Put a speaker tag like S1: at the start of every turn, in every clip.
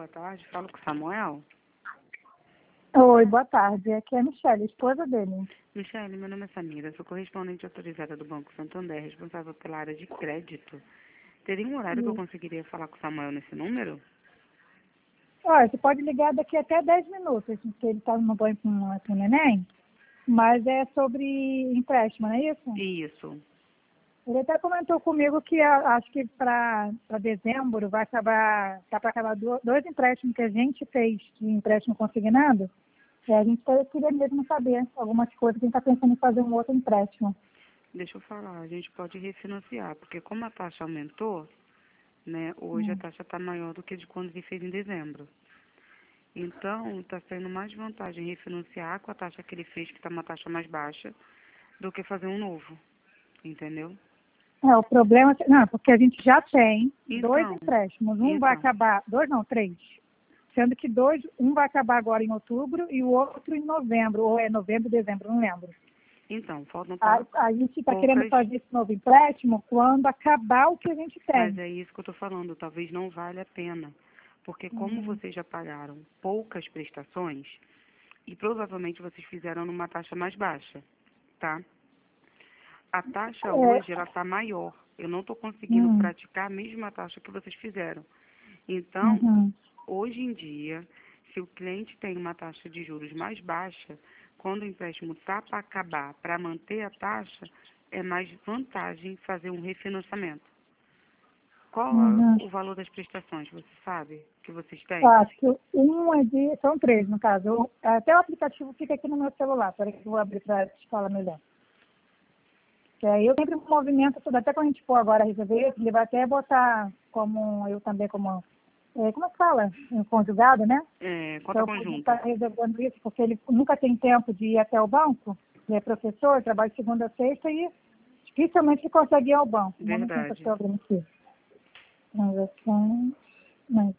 S1: boa tarde. Falo com o Samuel.
S2: Oi, boa tarde. Aqui é a Michelle, esposa dele.
S1: Michele, meu nome é Samira, sou correspondente autorizada do Banco Santander, responsável pela área de crédito. Teria um horário que eu conseguiria falar com o Samuel nesse número?
S2: Olha, você pode ligar daqui até 10 minutos, porque ele está no banho com o neném, mas é sobre empréstimo, não é isso?
S1: Isso.
S2: Ele até comentou comigo que acho que para dezembro vai acabar, tá para acabar dois empréstimos que a gente fez de empréstimo consignado, e a gente queria mesmo saber algumas coisas, que a gente está pensando em fazer um outro empréstimo.
S1: Deixa eu falar, a gente pode refinanciar, porque como a taxa aumentou, né, hoje a taxa está maior do que de quando ele fez em dezembro. Então, está sendo mais vantagem refinanciar com a taxa que ele fez, que está uma taxa mais baixa, do que fazer um novo, entendeu?
S2: O problema, não, porque a gente já tem dois
S1: Então,
S2: empréstimos, um vai acabar, dois não, três, sendo que um vai acabar agora em outubro e o outro em novembro, ou é novembro, dezembro, não lembro.
S1: Então, faltam
S2: A gente está
S1: poucas...
S2: querendo fazer esse novo empréstimo quando acabar o que a gente tem.
S1: Mas é isso que eu estou falando, talvez não valha a pena. Porque como vocês já pagaram poucas prestações, e provavelmente vocês fizeram numa taxa mais baixa, tá? A taxa hoje, ela está maior. Eu não estou conseguindo praticar a mesma taxa que vocês fizeram. Então, hoje em dia, se o cliente tem uma taxa de juros mais baixa, quando o empréstimo está para acabar, para manter a taxa, é mais vantagem fazer um refinanciamento. Qual é o valor das prestações, você sabe, que vocês têm?
S2: Eu acho que são três, no caso. Até o aplicativo fica aqui no meu celular, peraí que eu vou abrir para te falar melhor. Eu sempre movimento tudo, até quando a gente for agora resolver, ele vai até botar como, eu também como, como é que fala? Conjugado, né?
S1: Conta
S2: então,
S1: conjunta.
S2: está resolvendo isso, porque ele nunca tem tempo de ir até o banco, ele é professor, trabalha de segunda a sexta e dificilmente ele consegue ir ao banco.
S1: Verdade.
S2: Aqui. Transações, mais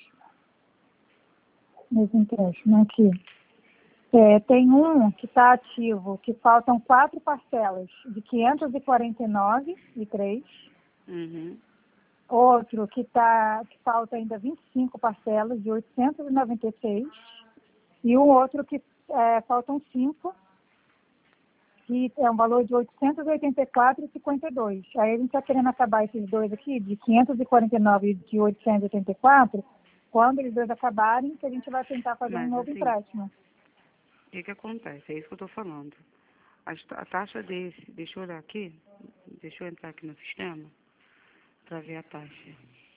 S2: empréstimo aqui. Tem um que está ativo, que faltam 4 parcelas de 549,03. Outro que falta ainda 25 parcelas de 896. E um outro que faltam 5, que é um valor de 884,52. Aí a gente está querendo acabar esses dois aqui, de 549 e de 884, quando eles dois acabarem, que a gente vai tentar fazer um novo empréstimo.
S1: O que acontece? É isso que eu estou falando. A taxa desse, deixa eu olhar aqui, deixa eu entrar aqui no sistema para ver a taxa.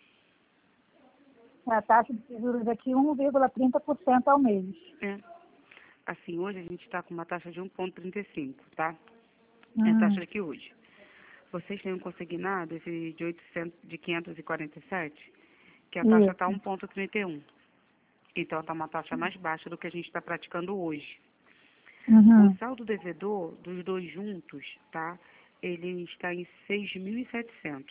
S2: A taxa de juros aqui 1,30% ao mês.
S1: Assim, hoje a gente está com uma taxa de 1,35, tá? É a taxa aqui hoje. Vocês têm um consignado, esse de 547, que a taxa está 1,31. Então, está uma taxa mais baixa do que a gente está praticando hoje. O saldo devedor dos dois juntos, tá? Ele está em 6.700.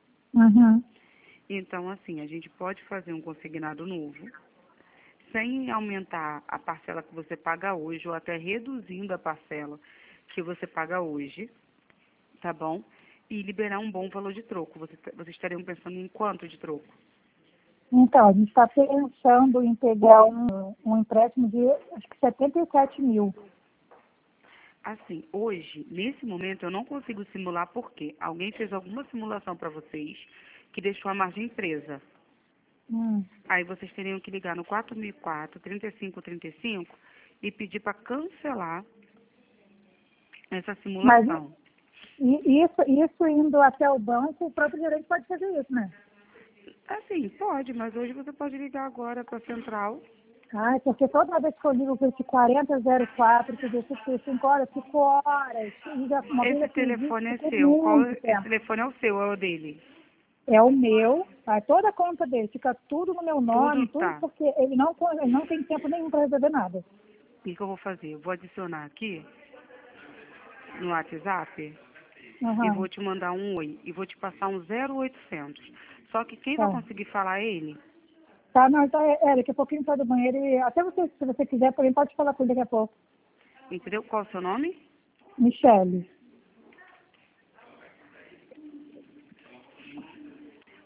S1: Então, assim, a gente pode fazer um consignado novo, sem aumentar a parcela que você paga hoje, ou até reduzindo a parcela que você paga hoje, tá bom? E liberar um bom valor de troco. Vocês estariam pensando em quanto de troco?
S2: Então, a gente está pensando em pegar um empréstimo de, acho que 77 mil.
S1: Assim, hoje, nesse momento, eu não consigo simular porque alguém fez alguma simulação para vocês que deixou a margem presa. Aí vocês teriam que ligar no 4004-3535 e pedir para cancelar essa simulação.
S2: Mas isso indo até o banco, o próprio gerente pode fazer isso, né?
S1: Assim, pode, mas hoje você pode ligar agora para a central.
S2: Porque toda vez que eu ligo com esse 4004, que deixa 5 horas, 5 horas.
S1: Esse telefone é seu. Esse telefone é o seu, é o dele?
S2: É o meu, toda a conta dele, fica tudo no meu nome, tudo porque ele não tem tempo nenhum para resolver nada.
S1: O que eu vou fazer? Eu vou adicionar aqui no WhatsApp e vou te mandar um oi e vou te passar um 0800. Só que quem vai conseguir falar é ele.
S2: Não, então daqui a pouquinho sai do banheiro e até você, se você quiser, também pode falar com ele daqui a pouco.
S1: Entendeu? Qual é o seu nome?
S2: Michele.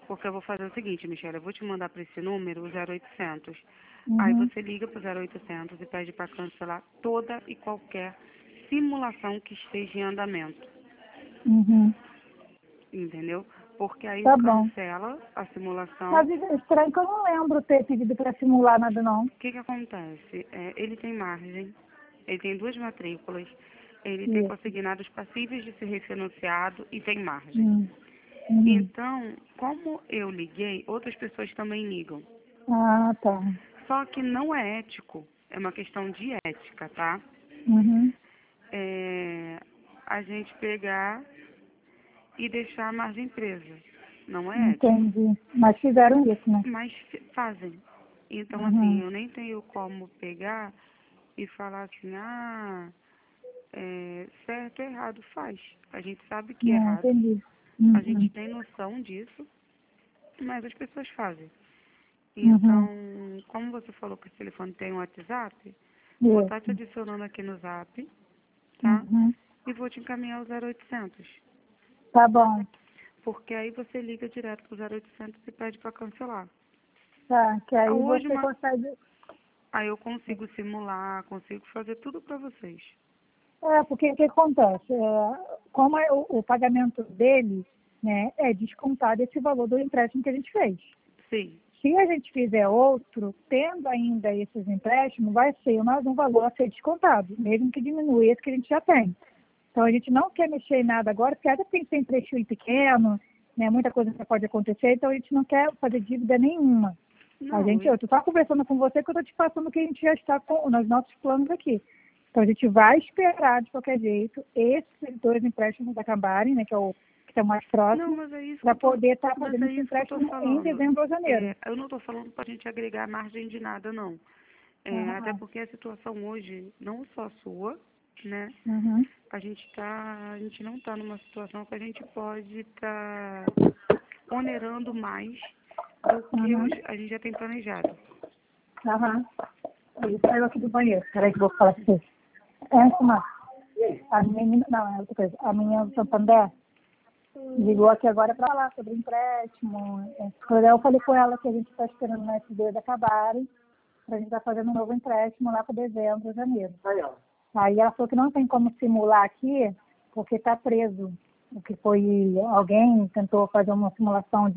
S1: Porque eu vou fazer o seguinte, Michelle, eu vou te mandar para esse número, o 0800. Aí
S2: Uhum.
S1: você liga para o 0800 e pede para cancelar toda e qualquer simulação que esteja em andamento.
S2: Uhum.
S1: Entendeu? Porque aí
S2: Tá bom.
S1: cancela a simulação.
S2: Mas é estranho que eu não lembro ter pedido para simular nada, não.
S1: O que acontece? Ele tem margem, ele tem 2 matrículas, ele tem
S2: Isso.
S1: consignados passíveis de ser refinanciado e tem margem.
S2: Uhum.
S1: Então, como eu liguei, outras pessoas também ligam.
S2: Ah, tá.
S1: Só que não é ético, é uma questão de ética, tá?
S2: Uhum.
S1: A gente pegar e deixar a margem presa. Não é ético.
S2: Entendi. Mas fizeram isso, né?
S1: Mas fazem. Então, assim,
S2: Uhum.
S1: eu nem tenho como pegar e falar assim, certo ou errado, faz. A gente sabe que é errado,
S2: Entendi.
S1: a gente
S2: Uhum.
S1: tem noção disso, mas as pessoas fazem.
S2: Uhum.
S1: Então, como você falou que o telefone tem um WhatsApp, vou estar te
S2: Isso.
S1: adicionando aqui no Zap, tá?
S2: Uhum.
S1: E vou te encaminhar o 0800.
S2: Tá bom.
S1: Porque aí você liga direto pro 0800 e pede para cancelar.
S2: Tá, que aí
S1: Hoje,
S2: você consegue.
S1: aí eu consigo simular, consigo fazer tudo para vocês.
S2: Porque o que acontece? Como o pagamento dele, né, é descontado esse valor do empréstimo que a gente fez.
S1: Sim.
S2: Se a gente fizer outro, tendo ainda esses empréstimos, vai ser mais um valor a ser descontado, mesmo que diminua esse que a gente já tem. Então, a gente não quer mexer em nada agora, porque ainda tem que ser empréstimo pequeno, né, muita coisa que pode acontecer, então a gente não quer fazer dívida nenhuma.
S1: Não,
S2: Eu estou só conversando com você que eu estou te passando o que a gente já está com nos nossos planos aqui. Então, a gente vai esperar, de qualquer jeito, esses 2 empréstimos acabarem, né, que é o que está mais
S1: não,
S2: próximo,
S1: mas é isso que
S2: para
S1: eu tô,
S2: poder estar
S1: mas
S2: fazendo
S1: é
S2: esse
S1: isso que eu tô
S2: empréstimo em
S1: falando.
S2: dezembro ou janeiro.
S1: Eu não estou falando para a gente agregar margem de nada, não. Até
S2: Aham.
S1: porque a situação hoje, não só sua, né?
S2: Uhum.
S1: A gente não está numa situação que a gente pode estar onerando mais do que
S2: Uhum.
S1: a gente já tem planejado.
S2: Aham. Ele saiu aqui do banheiro. Peraí que eu vou falar com você. Uma, a menina, não, é outra coisa. A menina do Santander ligou aqui agora para falar sobre empréstimo. Eu falei com ela que a gente está esperando o SDs acabarem, para a gente estar fazendo um novo empréstimo lá para dezembro, janeiro. Aí ela falou que não tem como simular aqui, porque está preso. O que foi, alguém tentou fazer uma simulação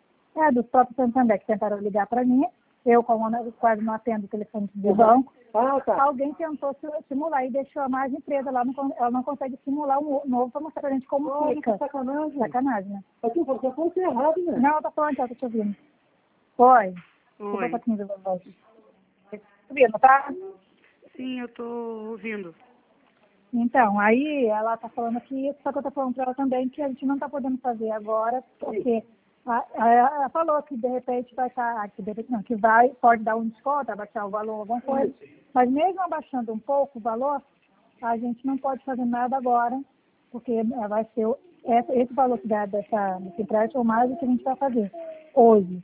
S2: dos próprios Santander, que tentaram ligar para mim. Eu, como quase não atendo o telefone do banco, alguém tentou simular e deixou a margem presa lá. Ela não consegue simular um novo para mostrar para a gente como fica. Sacanagem. Sacanagem, né?
S3: Aqui, você foi errado, né?
S2: Não, ela tá falando que ela tá te ouvindo. Oi. Vou
S1: Oi.
S2: botar aqui no voz. Tá ouvindo, tá?
S1: Sim, eu estou ouvindo.
S2: Então, aí ela está falando aqui, só que eu estou falando para ela também que a gente não está podendo fazer agora, porque ela falou que de repente vai estar, que de repente não, que vai, pode dar um desconto, abaixar o valor, alguma coisa, mas mesmo abaixando um pouco o valor, a gente não pode fazer nada agora, porque vai ser esse valor que dá desse empréstimo mais do que a gente vai fazer hoje.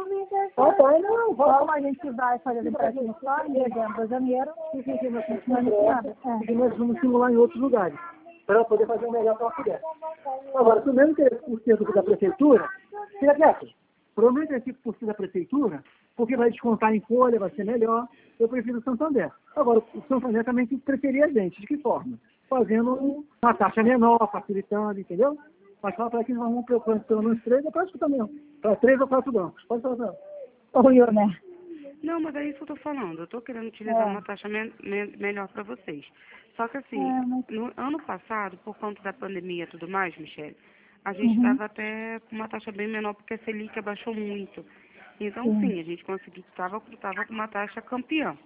S2: Como a gente vai fazer o empréstimo só em dezembro ou janeiro, a gente não tem nada.
S3: E nós vamos simular em outros lugares, para ela poder fazer o melhor que ela puder. Agora, se o mesmo 3% da prefeitura, fica quieto. Provavelmente é 5% da prefeitura, porque vai descontar em folha, vai ser melhor. Eu prefiro o Santander. Agora, o Santander também tem que preferir a gente. De que forma? Fazendo uma taxa menor, facilitando, entendeu? Mas fala para que nós vamos preocupando pelo menos 3, eu posso também. Para 3 ou 4 bancos. Pode falar.
S2: Ou né?
S1: Não, mas é isso que eu estou falando. Eu estou querendo utilizar uma taxa melhor para vocês. Só que assim, no ano passado, por conta da pandemia e tudo mais, Michele, a gente estava até com uma taxa bem menor porque a Selic abaixou muito. Então, sim, a gente estava com uma taxa campeã.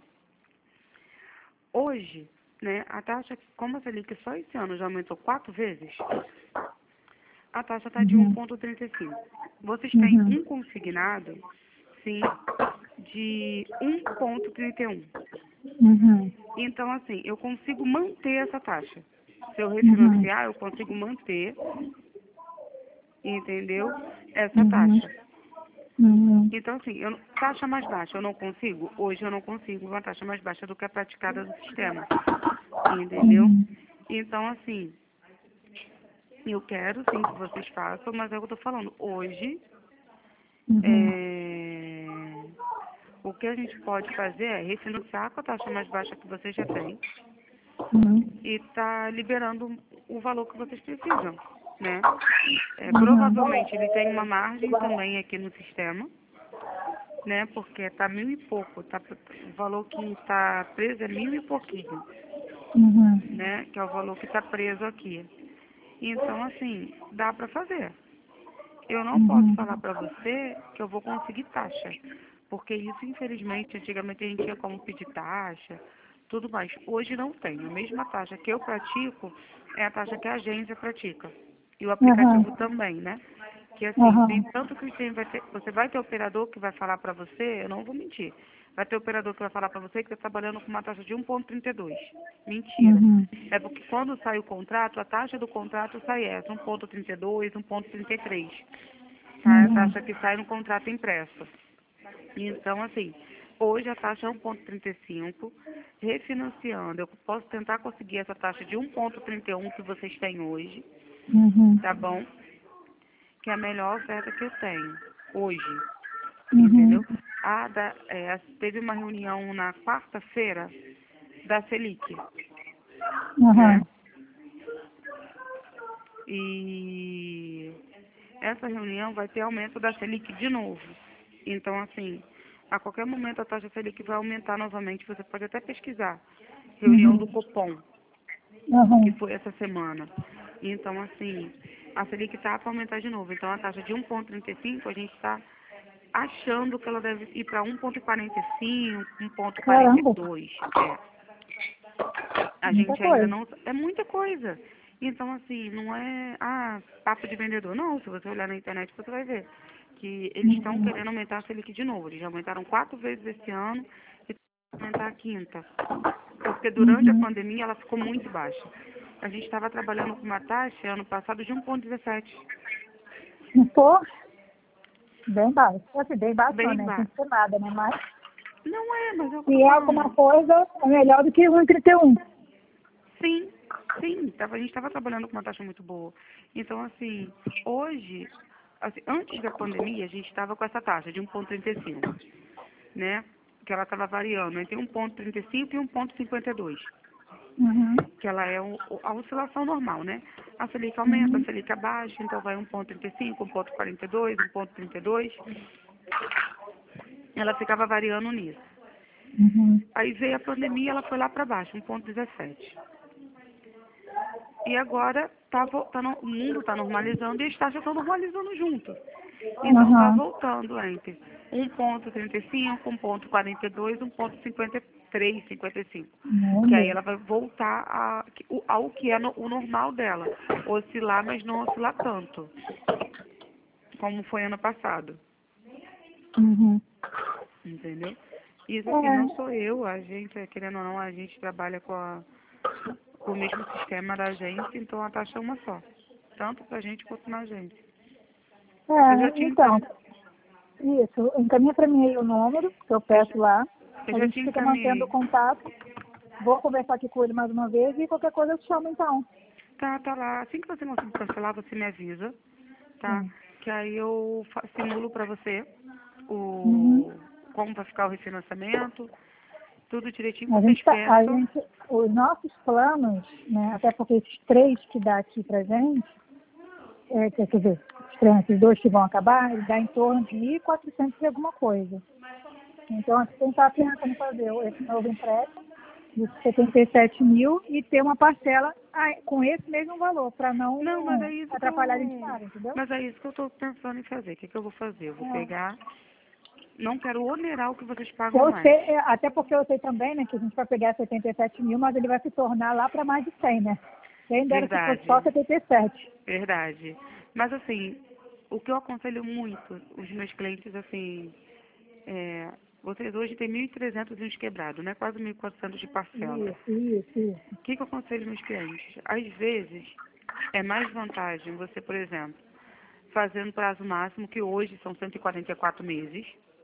S1: Hoje, né, a taxa, como a Selic só esse ano já aumentou 4 vezes, a taxa está de 1,35. Vocês têm um consignado, sim, de 1,31. Então, assim, eu consigo manter essa taxa. Se eu refinanciar, eu consigo manter, entendeu? Essa taxa. Então, assim, taxa mais baixa eu não consigo? Hoje eu não consigo uma taxa mais baixa do que a praticada do sistema. Entendeu? Então, assim, eu quero sim que vocês façam, mas é o que eu tô falando. Hoje, O que a gente pode fazer é refinanciar com a taxa mais baixa que vocês já têm e tá liberando o valor que vocês precisam, né? Provavelmente ele tem uma margem também aqui no sistema, né? Porque tá 1.000 e pouco, o valor que está preso é 1.000 e pouquinho, né? Que é o valor que está preso aqui. Então, assim, dá para fazer. Eu não posso falar para você que eu vou conseguir taxa, porque isso, infelizmente, antigamente a gente tinha como pedir taxa, tudo mais. Hoje não tem. A mesma taxa que eu pratico é a taxa que a agência pratica. E o aplicativo também, né? Que assim, tem tanto que você vai ter operador que vai falar para você, eu não vou mentir. Vai ter operador que vai falar para você que está trabalhando com uma taxa de 1,32. Mentira. É porque quando sai o contrato, a taxa do contrato sai essa, 1,32, 1,33. Tá? É a taxa que sai no contrato impresso. Então, assim, hoje a taxa é 1,35. Refinanciando, eu posso tentar conseguir essa taxa de 1,31 que vocês têm hoje. Tá bom? Que é a melhor oferta que eu tenho hoje. Entendeu? Teve uma reunião na quarta-feira da Selic. Né? E essa reunião vai ter aumento da Selic de novo. Então, assim, a qualquer momento a taxa Selic vai aumentar novamente. Você pode até pesquisar. Reunião do Copom, que foi essa semana. Então, assim, a Selic está para aumentar de novo. Então, a taxa de 1,35, a gente está achando que ela deve ir para 1,45, 1,42. A gente ainda não... É muita coisa. Então, assim, não é papo de vendedor. Não, se você olhar na internet, você vai ver que eles estão querendo aumentar a Selic de novo. Eles já aumentaram 4 vezes esse ano e vão aumentar a quinta. Porque durante a pandemia ela ficou muito baixa. A gente estava trabalhando com uma taxa ano passado de 1,17.
S2: Pô, bem baixo. Assim, bem baixo,
S1: Bem
S2: né?
S1: baixo.
S2: Não tem nada, né? Mas
S1: Não é, mas é o que
S2: se
S1: eu
S2: é
S1: tô
S2: alguma
S1: falando.
S2: coisa, é melhor do que 1,31.
S1: Sim, sim. A gente estava trabalhando com uma taxa muito boa. Então, assim, hoje, assim, antes da pandemia, a gente estava com essa taxa de 1,35, né? Que ela estava variando entre 1,35 e 1,52. Que ela é a oscilação normal, né? A Selic aumenta, a Selic abaixa, então vai 1,35, 1,42, 1,32. Ela ficava variando nisso. Aí veio a pandemia, ela foi lá para baixo, 1,17. E agora o mundo está normalizando e as taxas estão normalizando junto. Então está voltando entre 1,35, 1,42, 1,53, 55. Que aí ela vai voltar ao que é o normal dela. Oscilar, mas não oscilar tanto. Como foi ano passado. Entendeu? Isso assim, não sou eu, a gente, querendo ou não, a gente trabalha com o mesmo sistema da agência, então a taxa é uma só. Tanto pra gente quanto na agência.
S2: Então, isso. Encaminha para mim aí o número, que eu peço lá.
S1: Eu
S2: A
S1: já
S2: gente
S1: te
S2: fica
S1: encaminhei.
S2: mantendo contato. Vou conversar aqui com ele mais uma vez e qualquer coisa eu te chamo, então.
S1: Tá lá. Assim que você conseguir cancelar, você me avisa, tá? Que aí eu simulo pra você como vai ficar o refinanciamento, tudo direitinho, vocês pensam.
S2: Os nossos planos, né, até porque esses 3 que dá aqui pra gente, quer dizer, esses 2 que vão acabar, ele dá em torno de 1.400 e alguma coisa. Então, a gente está pensando em fazer esse novo empréstimo de 77 mil e ter uma parcela com esse mesmo valor, para não
S1: mas é isso
S2: atrapalhar a gente nada, entendeu?
S1: Mas é isso que eu estou pensando em fazer. O que eu vou fazer? Eu vou pegar... Não quero onerar o que vocês pagam mais.
S2: Até porque eu sei também, né, que a gente vai pegar 77 mil, mas ele vai se tornar lá para mais de 100, né? Quem dera se fosse só 77.
S1: Verdade. Mas, assim, o que eu aconselho muito os meus clientes, assim, vocês hoje têm 1.300 e uns quebrados, né? Quase 1.400 de parcela.
S2: Isso.
S1: O que eu aconselho meus clientes? Às vezes, é mais vantagem você, por exemplo, fazendo prazo máximo, que hoje são 144 meses,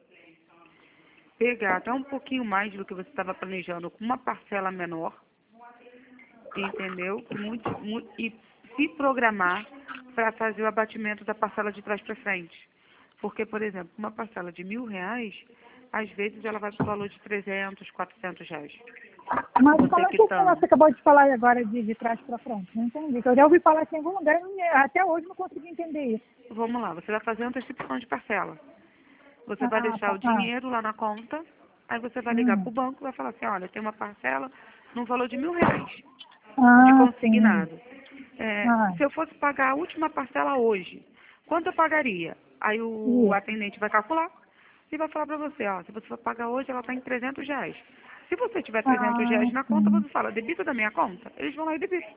S1: pegar até um pouquinho mais do que você estava planejando com uma parcela menor, entendeu? E se programar para fazer o abatimento da parcela de trás para frente. Porque, por exemplo, uma parcela de R$ 1.000, às vezes ela vai para o valor de R$ 300, R$ 400.
S2: Mas
S1: Você
S2: como é que
S1: quitando.
S2: você acabou de falar agora de trás para frente? Não entendi. Eu já ouvi falar assim em algum lugar, até hoje não consegui entender isso.
S1: Vamos lá, você vai fazer antecipação de parcela. Você vai
S2: Ah,
S1: deixar
S2: tá.
S1: o dinheiro lá na conta, aí você vai ligar para o
S2: Hum.
S1: banco e vai falar assim, olha, tem uma parcela no valor de R$ 1.000 de
S2: Sim.
S1: consignado.
S2: Ah,
S1: Se eu fosse pagar a última parcela hoje, quanto eu pagaria? Aí o
S2: isso.
S1: atendente vai calcular e vai falar para você, ó, se você for pagar hoje, ela está em R$ 300. Se você tiver R$ 300 na conta,
S2: Sim.
S1: você fala, debita da minha conta? Eles vão lá e debitam.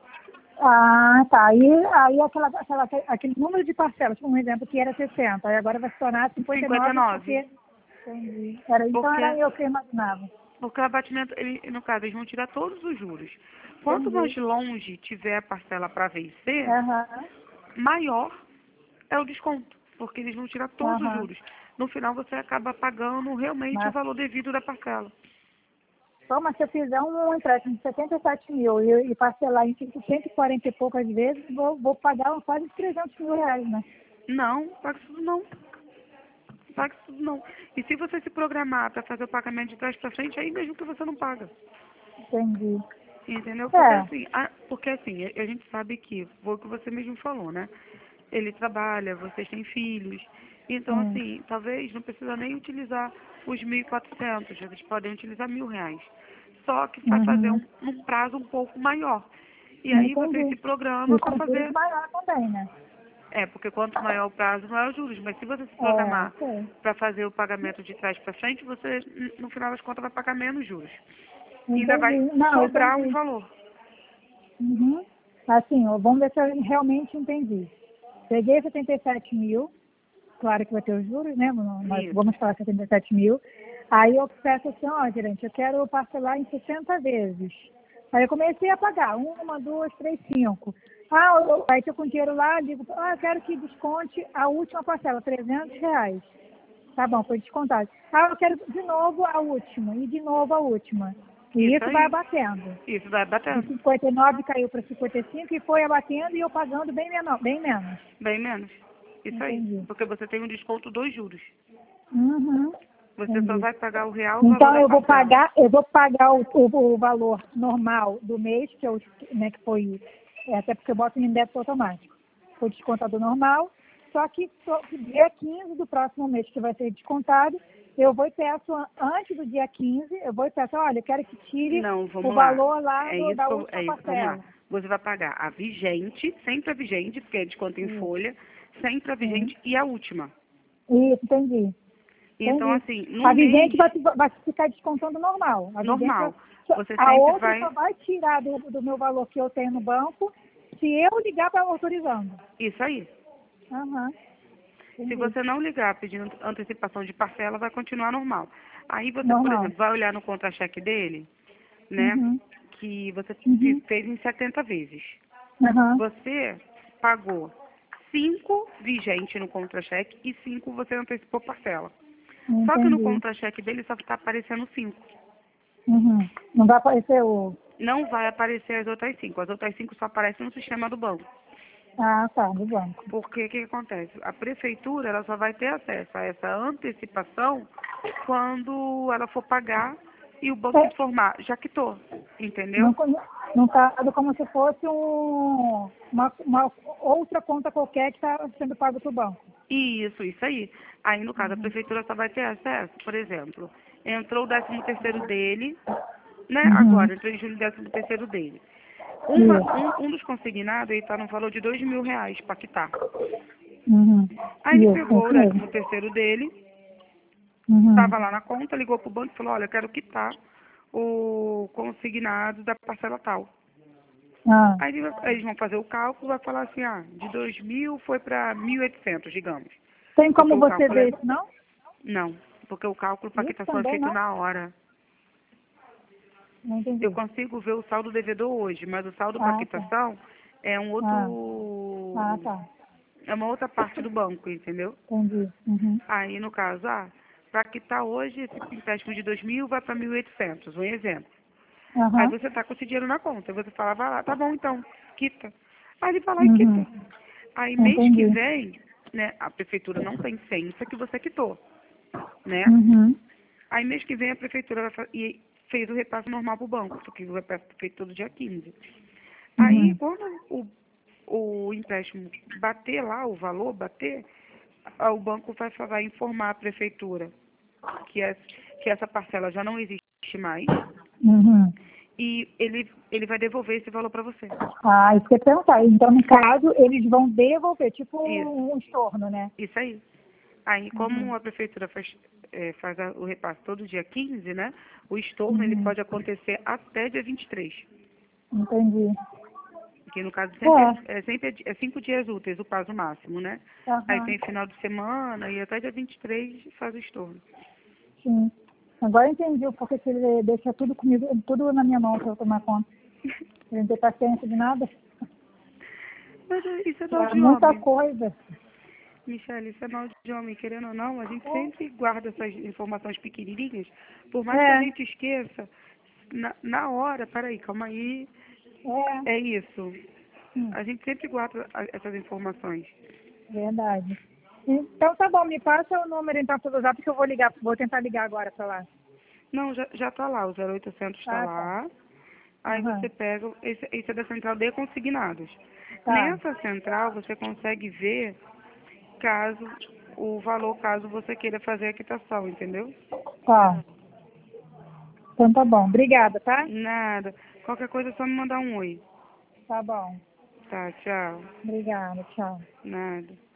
S2: Ah, tá. Aí aquele número de parcelas, por um exemplo, que era 60, aí agora vai se tornar 59
S1: 59.
S2: porque... Entendi. Então
S1: Porque,
S2: era eu que imaginava.
S1: porque o abatimento, no caso, eles vão tirar todos os juros. Quanto mais
S2: Entendi.
S1: longe tiver a parcela para vencer,
S2: Aham.
S1: maior é o desconto, porque eles vão tirar todos os
S2: Aham.
S1: juros. No final, você acaba pagando realmente o
S2: Mas,
S1: valor devido da parcela.
S2: só, mas se eu fizer um empréstimo de 77 mil e parcelar em 140 e poucas vezes, vou pagar quase 300 mil reais, né?
S1: Não, paga isso tudo não. Paga isso tudo não. E se você se programar para fazer o pagamento de trás para frente, aí mesmo que você não paga.
S2: Entendi.
S1: Entendeu?
S2: É.
S1: Porque assim, a gente sabe que, foi o que você mesmo falou, né? Ele trabalha, vocês têm filhos. Então,
S2: Sim.
S1: assim, talvez não precisa nem utilizar os 1.400, vocês podem utilizar R$ 1.000. Só que vai fazer
S2: Uhum.
S1: num prazo um pouco maior. E aí vocês se
S2: Entendi.
S1: programam
S2: E
S1: para
S2: com juros
S1: fazer.
S2: maior também, né?
S1: Porque quanto maior o prazo, maior os juros. Mas se você se
S2: É,
S1: programar
S2: sei.
S1: para fazer o pagamento de trás para frente, você, no final das contas, vai pagar menos juros. E ainda vai
S2: Entendi. Não, eu
S1: sobrar um
S2: entendi.
S1: valor.
S2: Uhum. Assim, ó, vamos ver se eu realmente entendi. Peguei 77 mil, claro que vai ter os juros, né? Nós
S1: Isso.
S2: vamos falar 77 mil. Aí eu peço assim, ó, gerente, eu quero parcelar em 60 vezes. Aí eu comecei a pagar, uma, duas, três, cinco. Aí tô com dinheiro lá, digo, eu quero que desconte a última parcela, R$ 300. Tá bom, foi descontado. Eu quero de novo a última, e de novo a última. E
S1: Isso
S2: isso vai
S1: aí.
S2: abatendo.
S1: Isso vai
S2: De
S1: batendo.
S2: 59 caiu para 55 e foi abatendo e eu pagando bem, bem menos.
S1: Bem menos. Isso aí.
S2: Entendi.
S1: Porque você tem um desconto dos juros.
S2: Uhum.
S1: Você só
S2: Entendi.
S1: vai pagar o real valor
S2: Então
S1: da parcela.
S2: eu vou pagar o valor normal do mês, que foi, até porque eu boto em débito automático. Foi descontado normal, só que dia 15 do próximo mês que vai ser descontado, eu vou e peço, antes do dia 15, eu vou e peço, olha, eu quero que tire
S1: Não,
S2: o
S1: vamos lá.
S2: valor lá
S1: É isso
S2: da
S1: que
S2: última
S1: vamos lá.
S2: parcela.
S1: Você vai pagar a vigente, sempre a vigente, porque é desconto em
S2: Isso,
S1: folha, sempre a
S2: sim.
S1: vigente e a última.
S2: Isso, entendi.
S1: Então,
S2: Entendi.
S1: assim, no
S2: A
S1: mês
S2: vigente vai ficar descontando normal. A vigente
S1: normal, você
S2: a
S1: sempre
S2: outra só
S1: vai.
S2: vai tirar do meu valor que eu tenho no banco se eu ligar para autorizando.
S1: Isso aí.
S2: Aham,
S1: Se
S2: entendi.
S1: você não ligar pedindo antecipação de parcela, vai continuar normal. Aí você, por
S2: Normal.
S1: exemplo, vai olhar no contra-cheque dele, né?
S2: Uhum,
S1: Que você
S2: uhum,
S1: fez em 70 vezes.
S2: aham,
S1: Você pagou 5 vigente no contra-cheque e 5 você antecipou parcela. Só que no
S2: entendi.
S1: contra-cheque dele só está aparecendo 5.
S2: Uhum. Não vai aparecer o...
S1: Não vai aparecer as outras 5. As outras 5 só aparecem no sistema do banco.
S2: Ah, tá, do banco.
S1: Porque o que acontece? A prefeitura ela só vai ter acesso a essa antecipação quando ela for pagar e o banco
S2: É,
S1: informar, já quitou,
S2: não,
S1: entendeu?
S2: não tá como se fosse uma outra conta qualquer que está sendo pago para o banco.
S1: Isso aí. Aí, no caso, a
S2: Uhum.
S1: prefeitura só vai ter acesso, por exemplo, entrou o 13º dele, né?
S2: Uhum.
S1: Agora, entrou em julho o 13º dele.
S2: Isso.
S1: Um dos consignados, ele está no valor de R$ 2.000 para quitar.
S2: Uhum.
S1: Aí ele
S2: Isso
S1: pegou o
S2: mesmo.
S1: 13º dele,
S2: Uhum.
S1: estava lá na conta, ligou para o banco e falou, olha, eu quero quitar o consignado da parcela tal.
S2: Ah,
S1: Aí eles vão fazer o cálculo, vai falar assim, de 2.000 foi para 1.800, digamos.
S2: tem
S1: Porque
S2: como
S1: o
S2: você
S1: cálculo é...
S2: ver isso, não?
S1: Não, porque o cálculo para
S2: Isso
S1: quitação é
S2: também
S1: feito
S2: não?
S1: na hora.
S2: Não
S1: Eu
S2: entendi.
S1: consigo ver o saldo devedor hoje, mas o saldo para
S2: Ah, tá.
S1: quitação é
S2: Ah, ah, tá.
S1: é uma outra parte do banco, entendeu?
S2: Entendi. Uhum.
S1: Aí, no caso, para quitar hoje, esse empréstimo de 2.000 vai para 1.800, um exemplo. Aí
S2: Aham.
S1: você tá com esse dinheiro na conta, aí você fala, vai lá, tá bom então, quita. Aí ele vai lá e quita.
S2: Uhum.
S1: Aí mês que
S2: Entendi.
S1: vem, né, a prefeitura não tem ciência que você quitou, né?
S2: Uhum.
S1: Aí mês que vem a prefeitura e fez o repasse normal para o banco, porque o repasse foi feito todo dia 15. Aí
S2: Uhum.
S1: quando o empréstimo bater lá, o valor bater, o banco vai informar a prefeitura que essa parcela já não existe mais
S2: Uhum.
S1: e ele vai devolver esse valor para você.
S2: Ah, isso que eu ia perguntar. Então, no caso, eles vão devolver, tipo
S1: Isso,
S2: um estorno, né?
S1: isso aí. Aí, como
S2: Uhum.
S1: a prefeitura faz o repasse todo dia 15, né? O estorno ele
S2: Uhum.
S1: pode acontecer até dia 23.
S2: Entendi.
S1: Que no caso
S2: É.
S1: sempre é 5 dias úteis, o prazo máximo, né? Aí
S2: Aham.
S1: tem final de semana e até dia 23 faz o estorno.
S2: Sim. Agora eu entendi o porquê que ele deixa tudo comigo, tudo na minha mão para eu tomar conta. Ele não tem paciência de nada.
S1: Mas isso é mal
S2: É
S1: de
S2: muita
S1: homem.
S2: coisa.
S1: Michele, isso é mal de homem, querendo ou não, a gente
S2: É.
S1: sempre guarda essas informações pequenininhas, por mais que a
S2: É.
S1: gente esqueça, na hora, peraí, calma aí,
S2: É.
S1: é isso.
S2: Sim,
S1: A gente sempre guarda essas informações.
S2: verdade. Então tá bom, me passa o número então pelo WhatsApp que eu vou tentar ligar agora para lá.
S1: Não, já tá lá, o 0800 está
S2: Ah, tá.
S1: lá, aí você
S2: Aham.
S1: pega, esse é da central de consignados.
S2: Tá.
S1: Nessa central você consegue ver o valor caso você queira fazer a quitação, entendeu?
S2: Tá. Então tá bom. Obrigada, tá?
S1: Nada. Qualquer coisa é só me mandar um oi.
S2: Tá bom.
S1: Tá, tchau.
S2: Obrigada. Tchau.
S1: Nada.